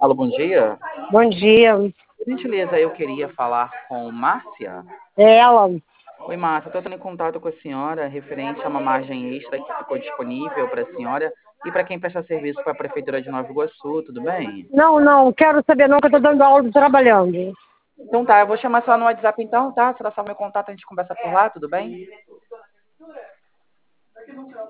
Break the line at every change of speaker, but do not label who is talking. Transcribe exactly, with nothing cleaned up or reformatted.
Alô, bom dia.
Bom dia.
Por gentileza, eu queria falar com Márcia.
É ela.
Oi, Márcia, estou entrando em contato com a senhora referente a uma margem extra que ficou disponível para a senhora e para quem presta serviço para a Prefeitura de Nova Iguaçu, tudo bem?
Não, não, quero saber não, que eu tô dando aula e trabalhando.
Então tá, eu vou chamar a senhora no WhatsApp então, tá? Se ela sabe meu contato, a gente conversa por lá, tudo bem?